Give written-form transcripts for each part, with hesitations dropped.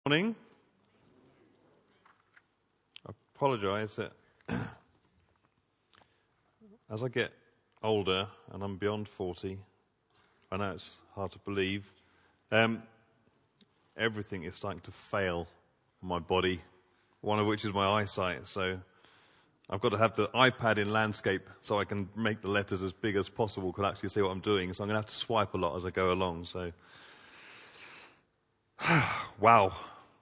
Morning. I apologise that as I get older and I'm beyond 40, I know it's hard to believe, everything is starting to fail on my body, one of which is my eyesight. So I've got to have the iPad in landscape so I can make the letters as big as possible, can actually see what I'm doing. So I'm going to have to swipe a lot as I go along. So, wow.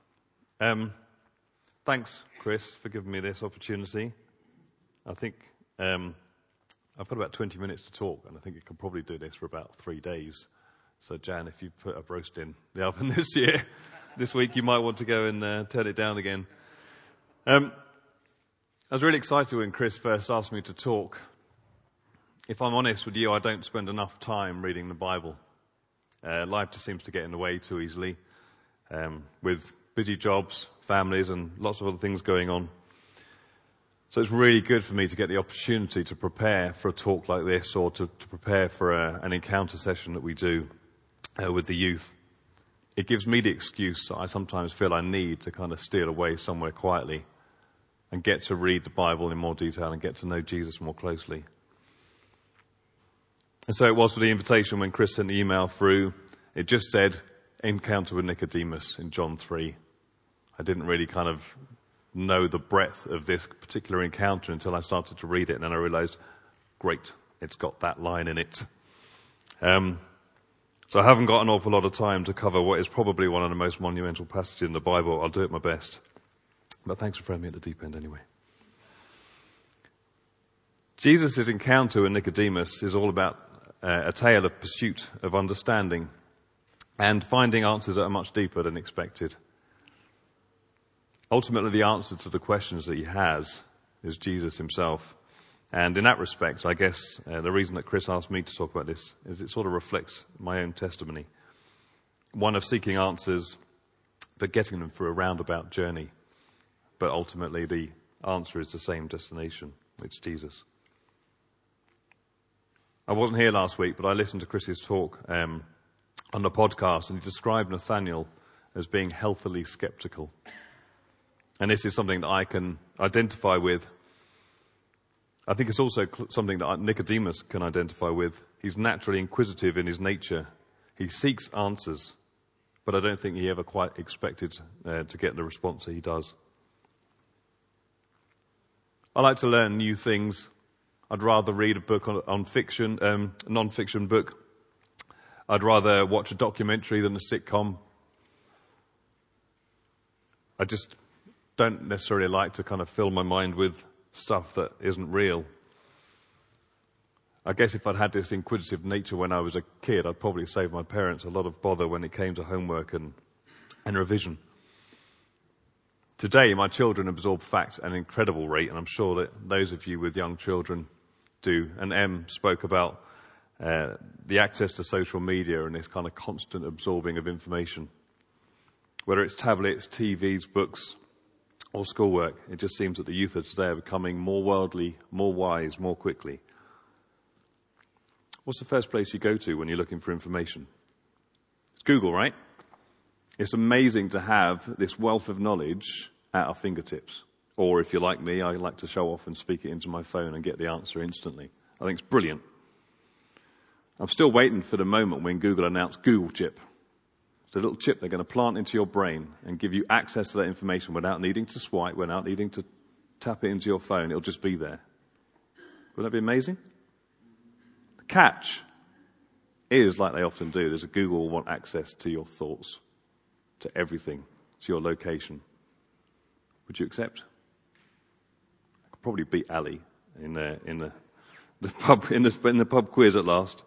Thanks, Chris, for giving me this opportunity. I think I've got about 20 minutes to talk, and I think I can probably do this for about 3 days. So, Jan, if you put a roast in the oven this week, you might want to go and turn it down again. I was really excited when Chris first asked me to talk. If I'm honest with you, I don't spend enough time reading the Bible. Life just seems to get in the way too easily, with busy jobs, families, and lots of other things going on. So it's really good for me to get the opportunity to prepare for a talk like this, or to prepare for an encounter session that we do with the youth. It gives me the excuse that I sometimes feel I need to kind of steal away somewhere quietly and get to read the Bible in more detail and get to know Jesus more closely. And so it was for the invitation when Chris sent the email through. It just said, encounter with Nicodemus in John 3. I didn't really kind of know the breadth of this particular encounter until I started to read it, and then I realized, great, it's got that line in it. So I haven't got an awful lot of time to cover what is probably one of the most monumental passages in the Bible. I'll do it my best. But thanks for throwing me at the deep end anyway. Jesus' encounter with Nicodemus is all about a tale of pursuit of understanding and finding answers that are much deeper than expected. Ultimately, the answer to the questions that he has is Jesus himself. And in that respect, I guess the reason that Chris asked me to talk about this is it sort of reflects my own testimony. One of seeking answers, but getting them through a roundabout journey. But ultimately, the answer is the same destination. It's Jesus. I wasn't here last week, but I listened to Chris's talk on the podcast, and he described Nathaniel as being healthily skeptical. And this is something that I can identify with. I think it's also something that Nicodemus can identify with. He's naturally inquisitive in his nature. He seeks answers, but I don't think he ever quite expected to get the response that he does. I like to learn new things. I'd rather read a book on fiction, non-fiction book. I'd rather watch a documentary than a sitcom. I just don't necessarily like to kind of fill my mind with stuff that isn't real. I guess if I'd had this inquisitive nature when I was a kid, I'd probably save my parents a lot of bother when it came to homework and revision. Today, my children absorb facts at an incredible rate, and I'm sure that those of you with young children do. And Em spoke about the access to social media and this kind of constant absorbing of information. Whether it's tablets, TVs, books, or schoolwork, it just seems that the youth of today are becoming more worldly, more wise, more quickly. What's the first place you go to when you're looking for information? It's Google, right? It's amazing to have this wealth of knowledge at our fingertips. Or if you're like me, I like to show off and speak it into my phone and get the answer instantly. I think it's brilliant. I'm still waiting for the moment when Google announced Google Chip. It's a little chip they're going to plant into your brain and give you access to that information without needing to swipe, without needing to tap it into your phone. It'll just be there. Wouldn't that be amazing? The catch is, like they often do, there's a Google will want access to your thoughts, to everything, to your location. Would you accept? I could probably beat Ali in the pub quiz at last.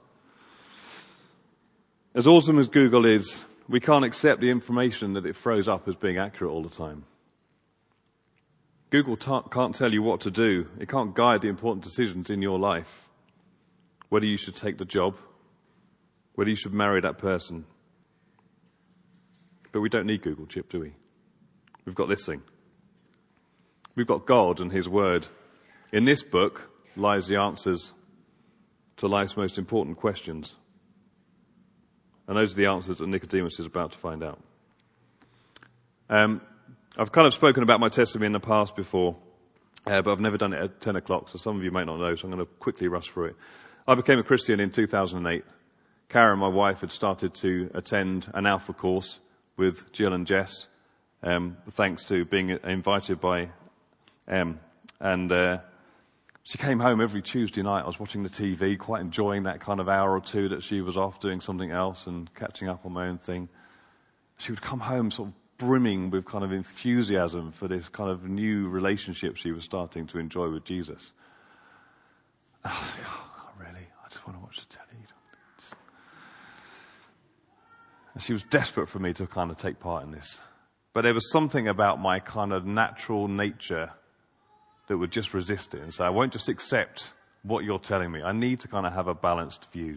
As awesome as Google is, we can't accept the information that it throws up as being accurate all the time. Google can't tell you what to do. It can't guide the important decisions in your life. Whether you should take the job, whether you should marry that person. But we don't need Google Chip, do we? We've got this thing. We've got God and His Word. In this book lies the answers to life's most important questions. And those are the answers that Nicodemus is about to find out. I've kind of spoken about my testimony in the past before, but I've never done it at 10 o'clock, so some of you may not know, so I'm going to quickly rush through it. I became a Christian in 2008. Karen, my wife, had started to attend an Alpha course with Jill and Jess, thanks to being invited by Em. She came home every Tuesday night. I was watching the TV, quite enjoying that kind of hour or two that she was off doing something else and catching up on my own thing. She would come home sort of brimming with kind of enthusiasm for this kind of new relationship she was starting to enjoy with Jesus. And I was like, oh, really? I just want to watch the telly. And she was desperate for me to kind of take part in this. But there was something about my kind of natural nature that would just resist it and say, I won't just accept what you're telling me. I need to kind of have a balanced view.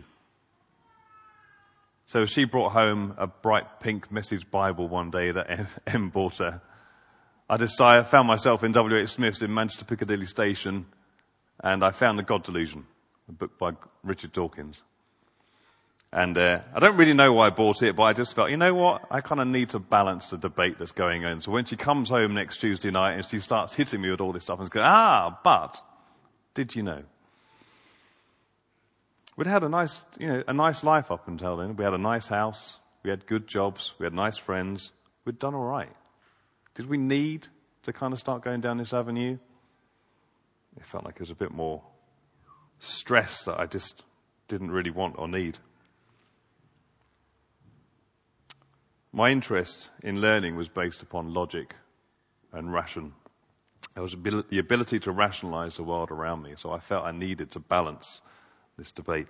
So she brought home a bright pink Message Bible one day that Em bought her. I found myself in W.H. Smith's in Manchester Piccadilly Station, and I found The God Delusion, a book by Richard Dawkins. And I don't really know why I bought it, but I just felt, you know what? I kind of need to balance the debate that's going on. So when she comes home next Tuesday night and she starts hitting me with all this stuff and goes, but did you know? We'd had a nice life up until then. We had a nice house. We had good jobs. We had nice friends. We'd done all right. Did we need to kind of start going down this avenue? It felt like it was a bit more stress that I just didn't really want or need. My interest in learning was based upon logic and ration. There was the ability to rationalize the world around me, so I felt I needed to balance this debate.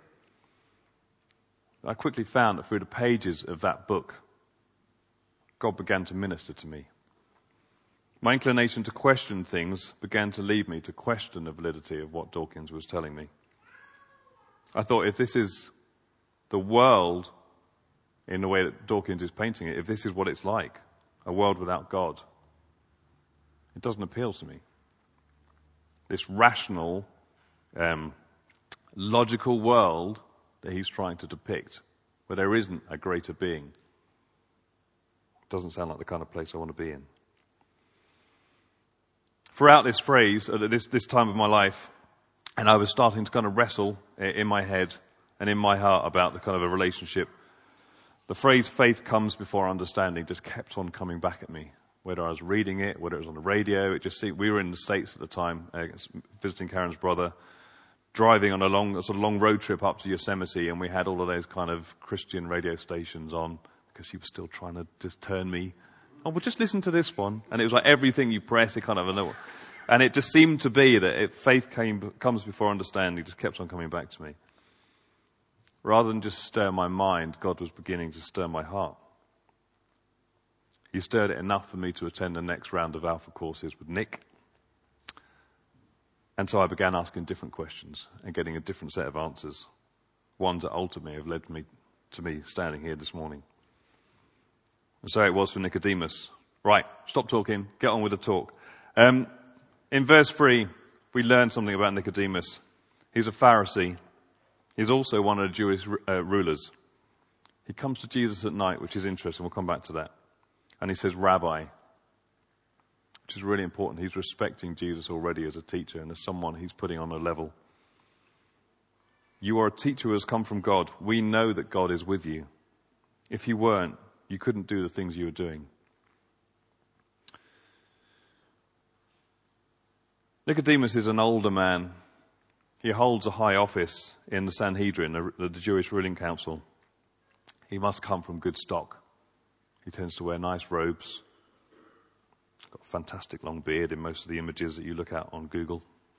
I quickly found that through the pages of that book, God began to minister to me. My inclination to question things began to lead me to question the validity of what Dawkins was telling me. I thought, if this is the world in the way that Dawkins is painting it, if this is what it's like, a world without God, it doesn't appeal to me. This rational, logical world that he's trying to depict, where there isn't a greater being, doesn't sound like the kind of place I want to be in. Throughout this phrase, at this time of my life, and I was starting to kind of wrestle in my head and in my heart about the kind of a relationship, the phrase faith comes before understanding just kept on coming back at me. Whether I was reading it, whether it was on the radio, it just seemed, we were in the States at the time, visiting Karen's brother, driving on a long road trip up to Yosemite, and we had all of those kind of Christian radio stations on because she was still trying to just turn me. Oh, well, just listen to this one. And it was like everything you press, it kind of, and it just seemed to be that faith comes before understanding, just kept on coming back to me. Rather than just stir my mind, God was beginning to stir my heart. He stirred it enough for me to attend the next round of Alpha courses with Nick. And so I began asking different questions and getting a different set of answers. Ones that ultimately have led to me standing here this morning. And so it was for Nicodemus. Right, stop talking, get on with the talk. In verse 3, we learn something about Nicodemus. He's a Pharisee. He's also one of the Jewish rulers. He comes to Jesus at night, which is interesting. We'll come back to that. And he says, Rabbi, which is really important. He's respecting Jesus already as a teacher and as someone he's putting on a level. You are a teacher who has come from God. We know that God is with you. If you weren't, you couldn't do the things you were doing. Nicodemus is an older man. He holds a high office in the Sanhedrin, the Jewish ruling council. He must come from good stock. He tends to wear nice robes. Got a fantastic long beard in most of the images that you look at on Google.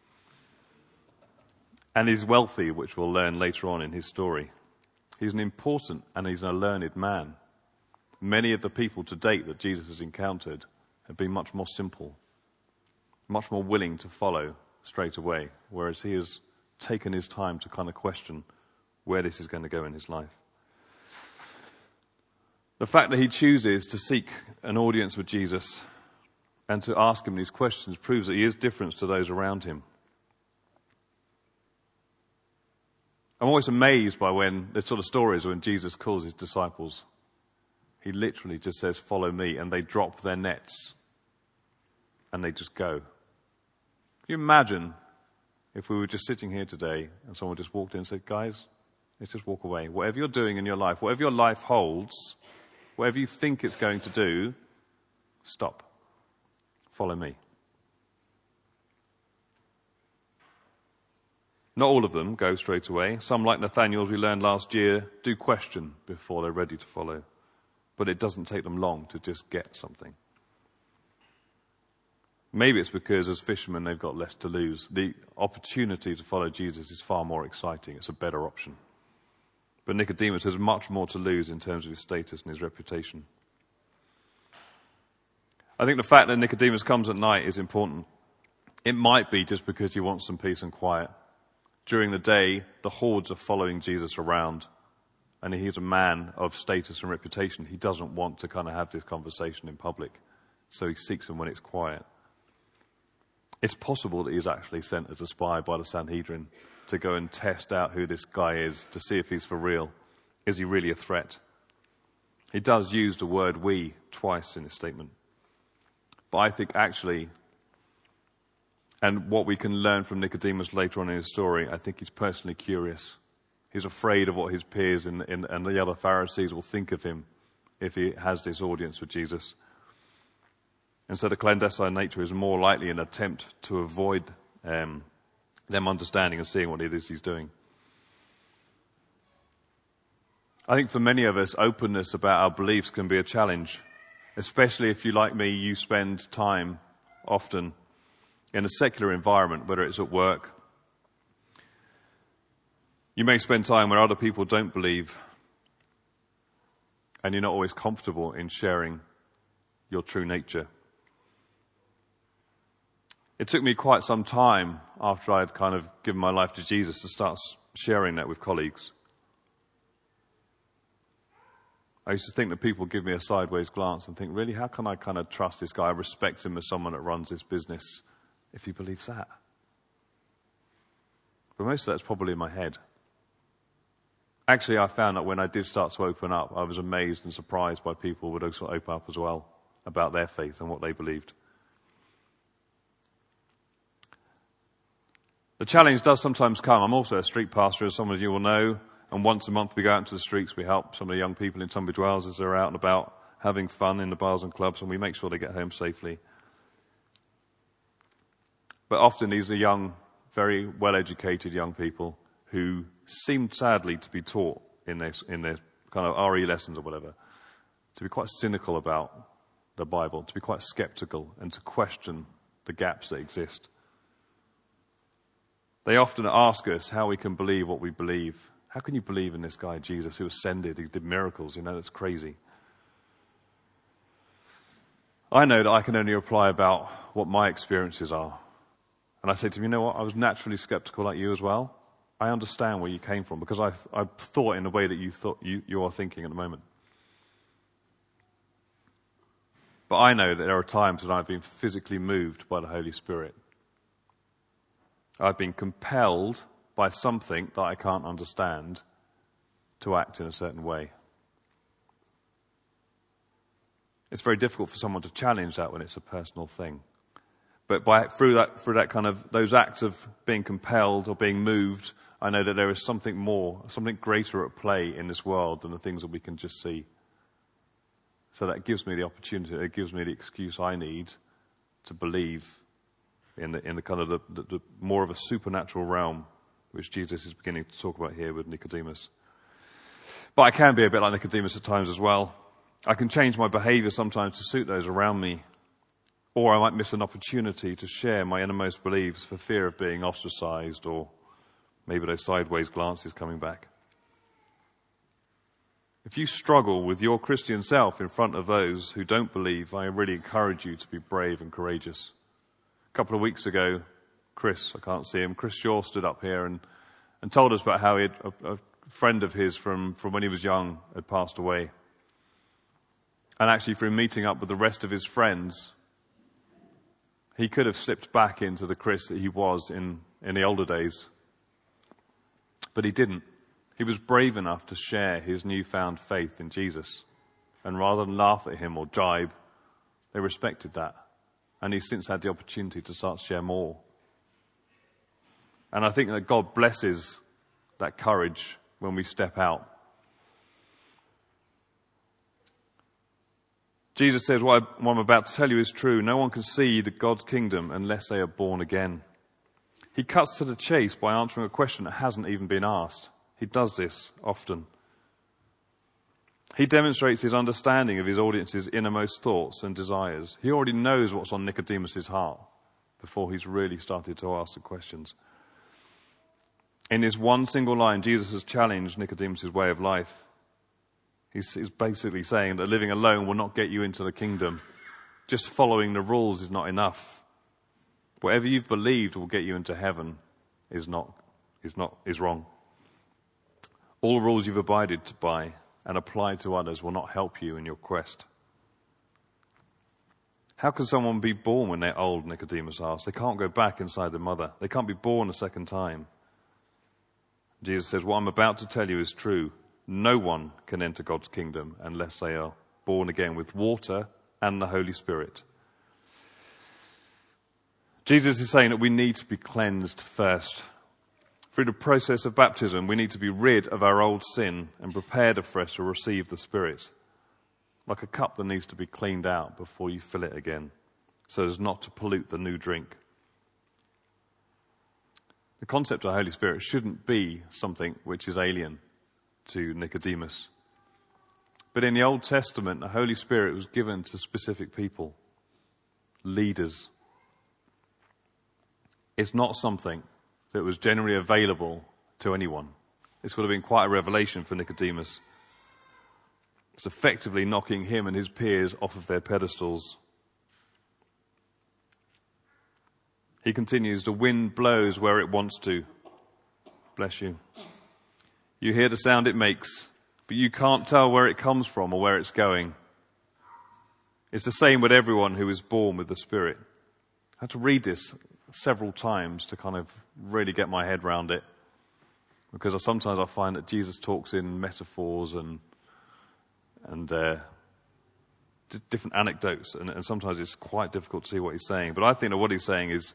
And he's wealthy, which we'll learn later on in his story. He's an important and he's a learned man. Many of the people to date that Jesus has encountered have been much more simple, much more willing to follow straight away, whereas he has taken his time to kind of question where this is going to go in his life. The fact that he chooses to seek an audience with Jesus and to ask him these questions proves that he is different to those around him. I'm always amazed by when the sort of stories when Jesus calls his disciples. He literally just says, follow me, and they drop their nets and they just go. Can you imagine if we were just sitting here today and someone just walked in and said, guys, let's just walk away. Whatever you're doing in your life, whatever your life holds, whatever you think it's going to do, stop. Follow me. Not all of them go straight away. Some, like Nathaniel, as we learned last year, do question before they're ready to follow. But it doesn't take them long to just get something. Maybe it's because as fishermen they've got less to lose. The opportunity to follow Jesus is far more exciting. It's a better option. But Nicodemus has much more to lose in terms of his status and his reputation. I think the fact that Nicodemus comes at night is important. It might be just because he wants some peace and quiet. During the day, the hordes are following Jesus around. And he's a man of status and reputation. He doesn't want to kind of have this conversation in public. So he seeks them when it's quiet. It's possible that he's actually sent as a spy by the Sanhedrin to go and test out who this guy is, to see if he's for real. Is he really a threat? He does use the word we twice in his statement. But I think actually, and what we can learn from Nicodemus later on in his story, I think he's personally curious. He's afraid of what his peers and the other Pharisees will think of him if he has this audience with Jesus. And so the clandestine nature is more likely an attempt to avoid them understanding and seeing what it is he's doing. I think for many of us, openness about our beliefs can be a challenge, especially if you, like me, you spend time often in a secular environment, whether it's at work. You may spend time where other people don't believe, and you're not always comfortable in sharing your true nature. It took me quite some time after I'd kind of given my life to Jesus to start sharing that with colleagues. I used to think that people give me a sideways glance and think, really, how can I kind of trust this guy? I respect him as someone that runs this business if he believes that. But most of that's probably in my head. Actually, I found that when I did start to open up, I was amazed and surprised by people who would also open up as well about their faith and what they believed. The challenge does sometimes come. I'm also a street pastor, as some of you will know, and once a month we go out into the streets. We help some of the young people in Tunbridge Wells as they're out and about having fun in the bars and clubs, and we make sure they get home safely. But often these are young, very well-educated young people who seem sadly to be taught in their kind of RE lessons or whatever, to be quite cynical about the Bible, to be quite skeptical and to question the gaps that exist. They often ask us how we can believe what we believe. How can you believe in this guy, Jesus, who ascended, who did miracles? You know, that's crazy. I know that I can only reply about what my experiences are. And I say to him, you know what, I was naturally skeptical like you as well. I understand where you came from because I thought in the way that you thought you are thinking at the moment. But I know that there are times that I've been physically moved by the Holy Spirit. I've been compelled by something that I can't understand to act in a certain way. It's very difficult for someone to challenge that when it's a personal thing. But through that kind of those acts of being compelled or being moved, I know that there is something more, something greater at play in this world than the things that we can just see. So that gives me the opportunity, it gives me the excuse I need to believe in the kind of the more of a supernatural realm, which Jesus is beginning to talk about here with Nicodemus. But I can be a bit like Nicodemus at times as well. I can change my behavior sometimes to suit those around me. Or I might miss an opportunity to share my innermost beliefs for fear of being ostracized or maybe those sideways glances coming back. If you struggle with your Christian self in front of those who don't believe, I really encourage you to be brave and courageous. A couple of weeks ago, Chris Shaw stood up here and told us about how a friend of his from when he was young had passed away. And actually through meeting up with the rest of his friends, he could have slipped back into the Chris that he was in the older days. But he didn't. He was brave enough to share his newfound faith in Jesus And rather than laugh at him or jibe, they respected that. And he's since had the opportunity to start to share more. And I think that God blesses that courage when we step out. Jesus says, what I'm about to tell you is true. No one can see God's kingdom unless they are born again. He cuts to the chase by answering a question that hasn't even been asked. He does this often. He demonstrates his understanding of his audience's innermost thoughts and desires. He already knows what's on Nicodemus' heart before he's really started to ask the questions. In this one single line, Jesus has challenged Nicodemus' way of life. He's basically saying that living alone will not get you into the kingdom. Just following the rules is not enough. Whatever you've believed will get you into heaven is wrong. All rules you've abided by and applied to others will not help you in your quest. How can someone be born when they're old? Nicodemus asked. They can't go back inside their mother. They can't be born a second time. Jesus says, what I'm about to tell you is true. No one can enter God's kingdom unless they are born again with water and the Holy Spirit. Jesus is saying that we need to be cleansed first. Through the process of baptism, we need to be rid of our old sin and prepared afresh to receive the Spirit. Like a cup that needs to be cleaned out before you fill it again, so as not to pollute the new drink. The concept of the Holy Spirit shouldn't be something which is alien to Nicodemus. But in the Old Testament, the Holy Spirit was given to specific people, leaders. It's not something that was generally available to anyone. This would have been quite a revelation for Nicodemus. It's effectively knocking him and his peers off of their pedestals. He continues, the wind blows where it wants to. Bless you. You hear the sound it makes, but you can't tell where it comes from or where it's going. It's the same with everyone who is born with the Spirit. I had to read this several times to kind of really get my head around it, because sometimes I find that Jesus talks in metaphors and different anecdotes, and sometimes it's quite difficult to see what he's saying. But I think that what he's saying is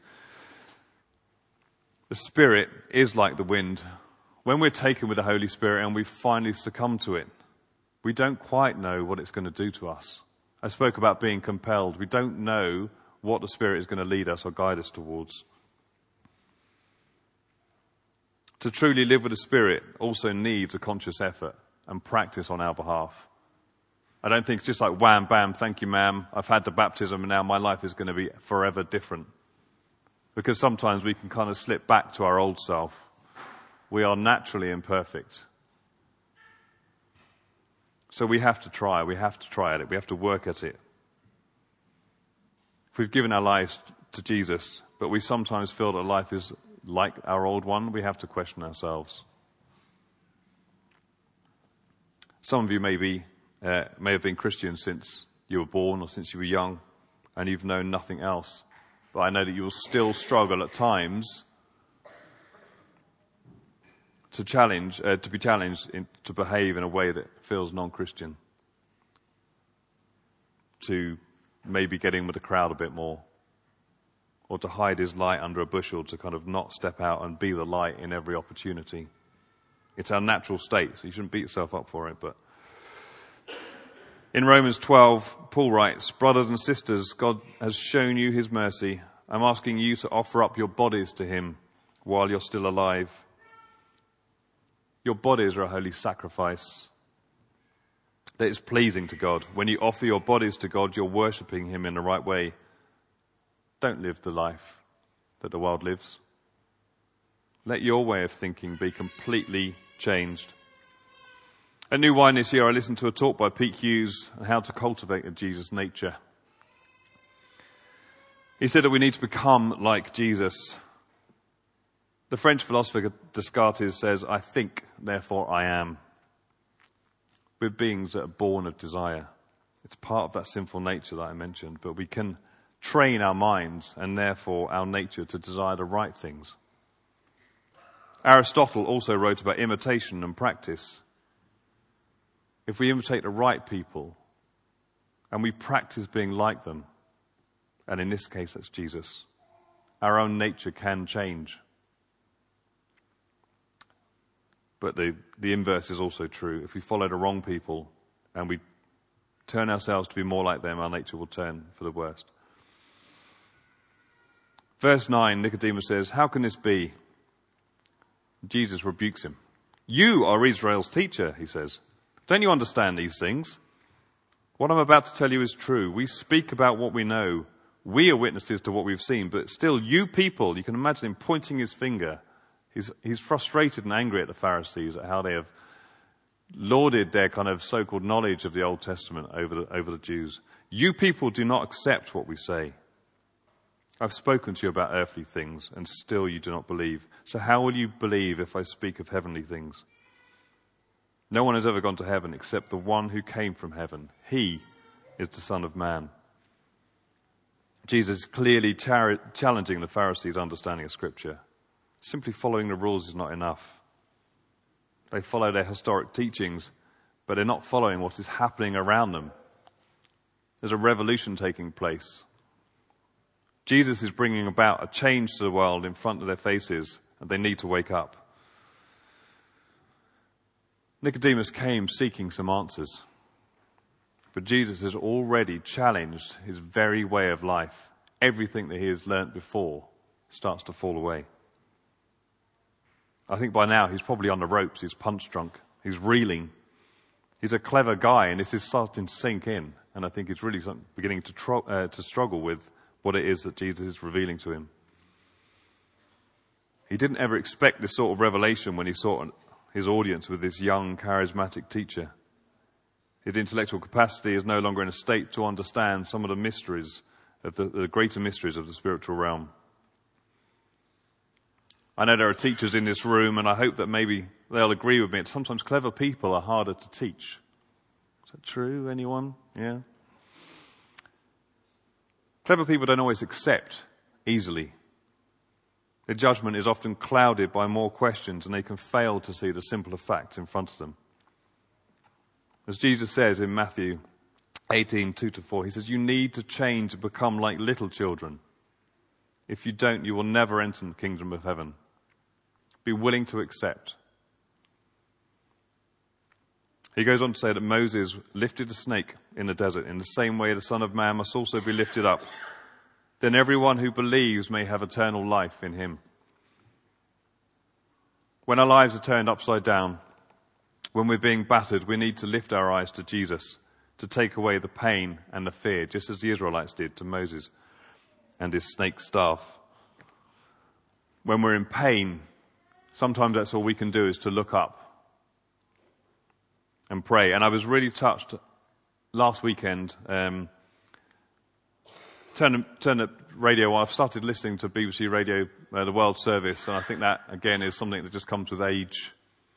the Spirit is like the wind. When we're taken with the Holy Spirit and we finally succumb to it, we don't quite know what it's going to do to us. I spoke about being compelled. We don't know what the Spirit is going to lead us or guide us towards. To truly live with the Spirit also needs a conscious effort and practice on our behalf. I don't think it's just like wham, bam, thank you, ma'am, I've had the baptism and now my life is going to be forever different. Because sometimes we can kind of slip back to our old self. We are naturally imperfect. So we have to try at it, we have to work at it. If we've given our lives to Jesus, but we sometimes feel that life is like our old one, we have to question ourselves. Some of you may have been Christians since you were born or since you were young, and you've known nothing else. But I know that you will still struggle at times to be challenged to behave in a way that feels non-Christian, to maybe get in with the crowd a bit more, or to hide his light under a bushel, to kind of not step out and be the light in every opportunity. It's our natural state, so you shouldn't beat yourself up for it. But in Romans 12, Paul writes, brothers and sisters, God has shown you his mercy. I'm asking you to offer up your bodies to him while you're still alive. Your bodies are a holy sacrifice that is pleasing to God. When you offer your bodies to God, you're worshipping him in the right way. Don't live the life that the world lives. Let your way of thinking be completely changed. At New Wine this year, I listened to a talk by Pete Hughes on how to cultivate a Jesus nature. He said that we need to become like Jesus. The French philosopher Descartes says, I think, therefore I am. We're beings that are born of desire. It's part of that sinful nature that I mentioned, but we can train our minds and therefore our nature to desire the right things. Aristotle also wrote about imitation and practice. If we imitate the right people, and we practice being like them, and in this case that's Jesus, our own nature can change. But the inverse is also true. If we follow the wrong people and we turn ourselves to be more like them, our nature will turn for the worst. Verse 9, Nicodemus says, "How can this be?" Jesus rebukes him. "You are Israel's teacher," he says. "Don't you understand these things? What I'm about to tell you is true. We speak about what we know. We are witnesses to what we've seen. But still, you people," you can imagine him pointing his finger. He's frustrated and angry at the Pharisees, at how they have lauded their kind of so-called knowledge of the Old Testament over the Jews. "You people do not accept what we say. I've spoken to you about earthly things, and still you do not believe. So how will you believe if I speak of heavenly things? No one has ever gone to heaven except the one who came from heaven. He is the Son of Man." Jesus is clearly challenging the Pharisees' understanding of Scripture. Simply following the rules is not enough. They follow their historic teachings, but they're not following what is happening around them. There's a revolution taking place. Jesus is bringing about a change to the world in front of their faces, and they need to wake up. Nicodemus came seeking some answers, but Jesus has already challenged his very way of life. Everything that he has learnt before starts to fall away. I think by now he's probably on the ropes, he's punch drunk, he's reeling. He's a clever guy, and this is starting to sink in, and I think he's really beginning to struggle with what it is that Jesus is revealing to him. He didn't ever expect this sort of revelation when he saw his audience with this young, charismatic teacher. His intellectual capacity is no longer in a state to understand some of the mysteries, of the greater mysteries of the spiritual realm. I know there are teachers in this room, and I hope that maybe they'll agree with me that sometimes clever people are harder to teach. Is that true? Anyone? Yeah? Clever people don't always accept easily. Their judgment is often clouded by more questions, and they can fail to see the simpler facts in front of them. As Jesus says in Matthew 18:2-4, he says, "You need to change and become like little children. If you don't, you will never enter the kingdom of heaven. Be willing to accept." He goes on to say that Moses lifted a snake in the desert. In the same way, the Son of Man must also be lifted up. Then everyone who believes may have eternal life in him. When our lives are turned upside down, when we're being battered, we need to lift our eyes to Jesus to take away the pain and the fear, just as the Israelites did to Moses and his snake staff. When we're in pain, sometimes that's all we can do is to look up and pray. And I was really touched last weekend. Turn the radio on. I've started listening to BBC Radio, the World Service, and I think that, again, is something that just comes with age.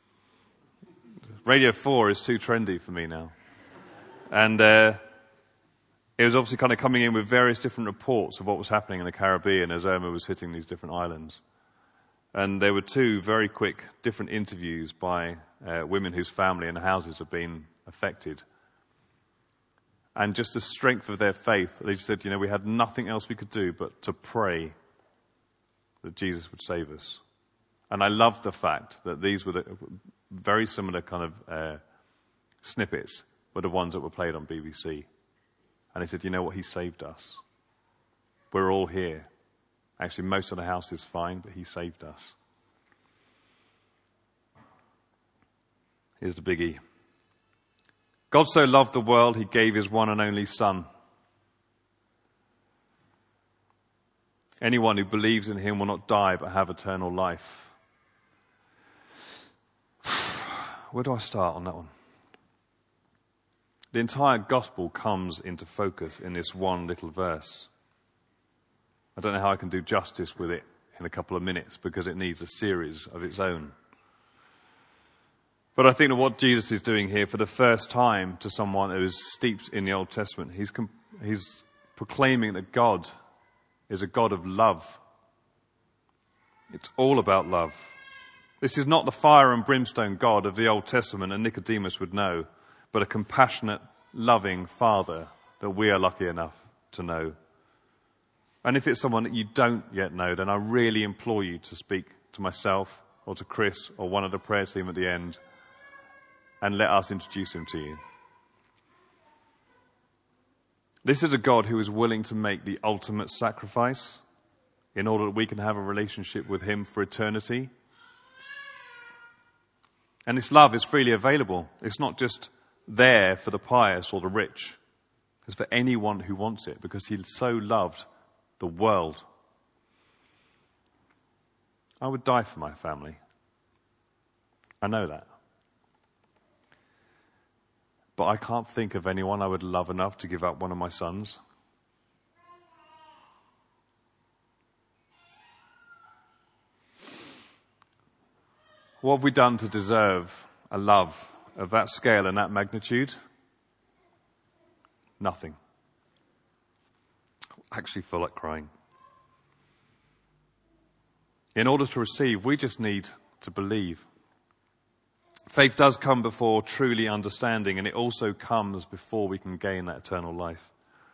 Radio 4 is too trendy for me now. And it was obviously kind of coming in with various different reports of what was happening in the Caribbean as Irma was hitting these different islands. And there were two very quick different interviews by women whose family and houses have been affected. And just the strength of their faith, they said, we had nothing else we could do but to pray that Jesus would save us. And I love the fact that these were the very similar kind of snippets were the ones that were played on BBC. And they said, you know what, he saved us. We're all here. Actually, most of the house is fine, but he saved us. Here's the biggie. God so loved the world, he gave his one and only Son. Anyone who believes in him will not die, but have eternal life. Where do I start on that one? The entire gospel comes into focus in this one little verse. I don't know how I can do justice with it in a couple of minutes because it needs a series of its own. But I think that what Jesus is doing here for the first time to someone who is steeped in the Old Testament, he's proclaiming that God is a God of love. It's all about love. This is not the fire and brimstone God of the Old Testament, and Nicodemus would know, but a compassionate, loving Father that we are lucky enough to know. And if it's someone that you don't yet know, then I really implore you to speak to myself or to Chris or one of the prayer team at the end and let us introduce him to you. This is a God who is willing to make the ultimate sacrifice in order that we can have a relationship with him for eternity. And this love is freely available. It's not just there for the pious or the rich. It's for anyone who wants it, because he so loved the world. I would die for my family. I know that. But I can't think of anyone I would love enough to give up one of my sons. What have we done to deserve a love of that scale and that magnitude? Nothing. I actually feel like crying. In order to receive, we just need to believe. Faith does come before truly understanding, and it also comes before we can gain that eternal life.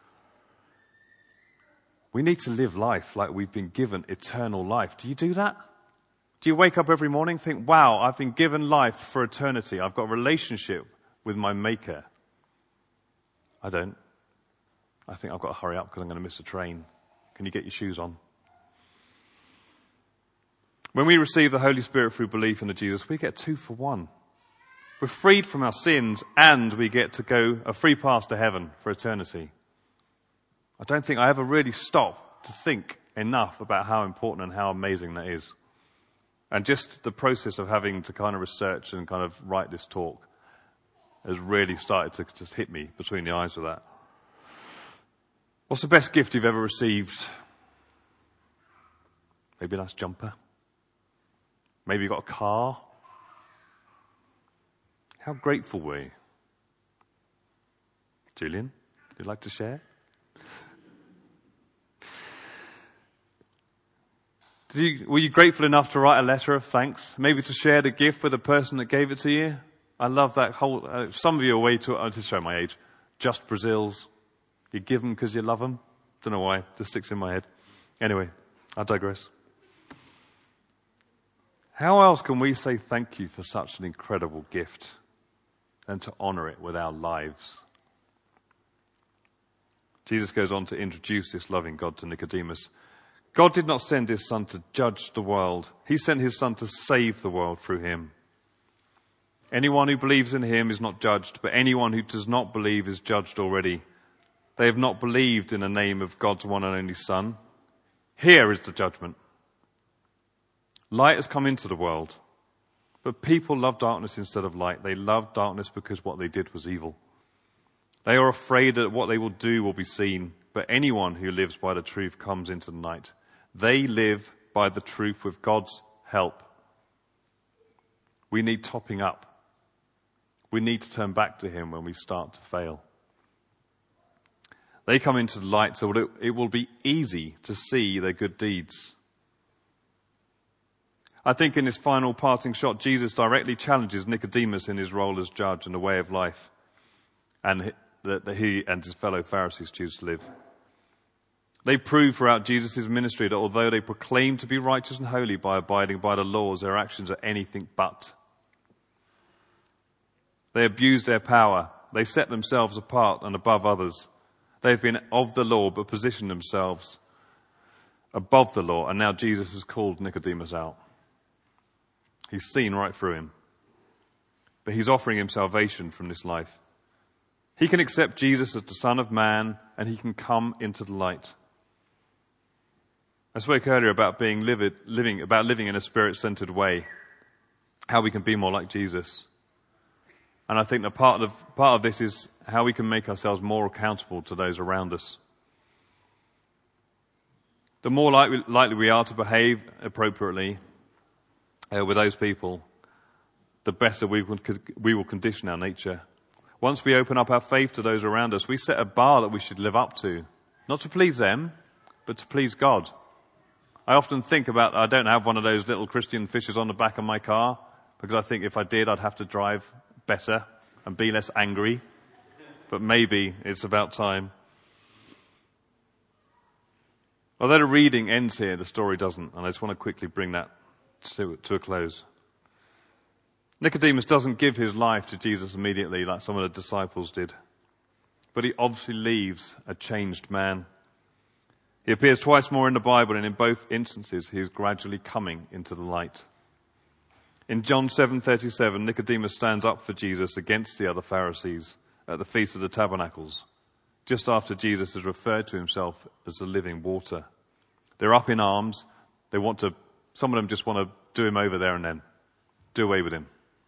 We need to live life like we've been given eternal life. Do you do that? Do you wake up every morning and think, wow, I've been given life for eternity. I've got a relationship with my Maker. I don't. I think I've got to hurry up because I'm going to miss a train. Can you get your shoes on? When we receive the Holy Spirit through belief in Jesus, we get 2 for 1. We're freed from our sins and we get to go a free pass to heaven for eternity. I don't think I ever really stopped to think enough about how important and how amazing that is. And just the process of having to kind of research and kind of write this talk has really started to just hit me between the eyes with that. What's the best gift you've ever received? Maybe a nice jumper. Maybe you got a car. How grateful were you? Julian, would you like to share? Were you grateful enough to write a letter of thanks? Maybe to share the gift with the person that gave it to you? I love that whole, some of you are way too, I'll just show my age, Just Brazils. You give them because you love them. Don't know why, just sticks in my head. Anyway, I digress. How else can we say thank you for such an incredible gift and to honor it with our lives? Jesus goes on to introduce this loving God to Nicodemus. God did not send his son to judge the world. He sent his son to save the world through him. Anyone who believes in him is not judged, but anyone who does not believe is judged already. They have not believed in the name of God's one and only Son. Here is the judgment. Light has come into the world, but people love darkness instead of light. They love darkness because what they did was evil. They are afraid that what they will do will be seen, but anyone who lives by the truth comes into the light. They live by the truth with God's help. We need topping up. We need to turn back to him when we start to fail. They come into the light so it will be easy to see their good deeds. I think in this final parting shot, Jesus directly challenges Nicodemus in his role as judge and the way of life, and that he and his fellow Pharisees choose to live. They prove throughout Jesus' ministry that although they proclaim to be righteous and holy by abiding by the laws, their actions are anything but. They abuse their power. They set themselves apart and above others. They've been of the law but positioned themselves above the law, and now Jesus has called Nicodemus out. He's seen right through him. But he's offering him salvation from this life. He can accept Jesus as the Son of Man, and he can come into the light. I spoke earlier about living in a spirit-centered way, how we can be more like Jesus. And I think that part of this is how we can make ourselves more accountable to those around us. The more likely we are to behave appropriately with those people, the better we will condition our nature. Once we open up our faith to those around us, we set a bar that we should live up to, not to please them, but to please God. I often think about, I don't have one of those little Christian fishes on the back of my car, because I think if I did, I'd have to drive better and be less angry. but maybe it's about time. Although the reading ends here, the story doesn't, and I just want to quickly bring that to a close. Nicodemus doesn't give his life to Jesus immediately like some of the disciples did, but he obviously leaves a changed man. He appears twice more in the Bible, and in both instances he is gradually coming into the light. In John 7:37, Nicodemus stands up for Jesus against the other Pharisees at the Feast of the Tabernacles, just after Jesus has referred to himself as the living water. They're up in arms. Some of them just want to do him over there and then, do away with him.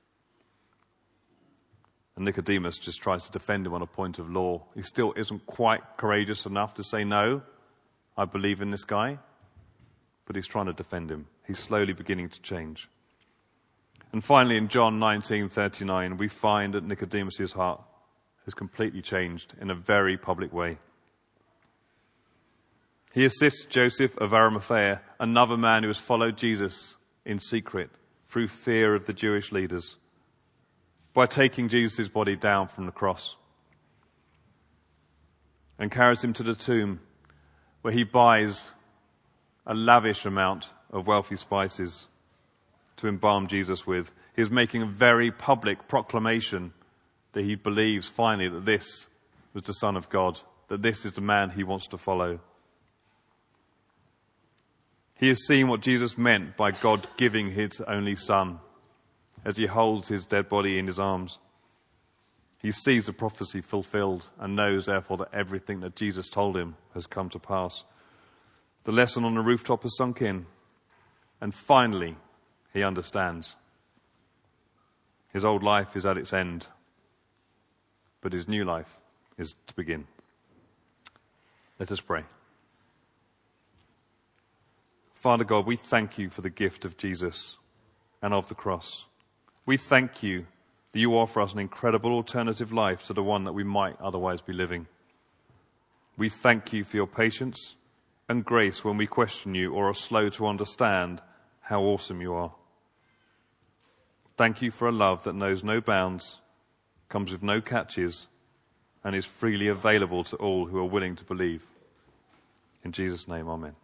And Nicodemus just tries to defend him on a point of law. He still isn't quite courageous enough to say, no, I believe in this guy. But he's trying to defend him. He's slowly beginning to change. And finally, in John 19:39, we find that Nicodemus' heart has completely changed in a very public way. He assists Joseph of Arimathea, another man who has followed Jesus in secret through fear of the Jewish leaders, by taking Jesus' body down from the cross, and carries him to the tomb, where he buys a lavish amount of wealthy spices to embalm Jesus with. He is making a very public proclamation that he believes finally that this was the Son of God, that this is the man he wants to follow. He has seen what Jesus meant by God giving his only Son as he holds his dead body in his arms. He sees the prophecy fulfilled and knows, therefore, that everything that Jesus told him has come to pass. The lesson on the rooftop has sunk in, and finally he understands. His old life is at its end, but his new life is to begin. Let us pray. Father God, we thank you for the gift of Jesus and of the cross. We thank you that you offer us an incredible alternative life to the one that we might otherwise be living. We thank you for your patience and grace when we question you or are slow to understand how awesome you are. Thank you for a love that knows no bounds, comes with no catches, and is freely available to all who are willing to believe. In Jesus' name, amen.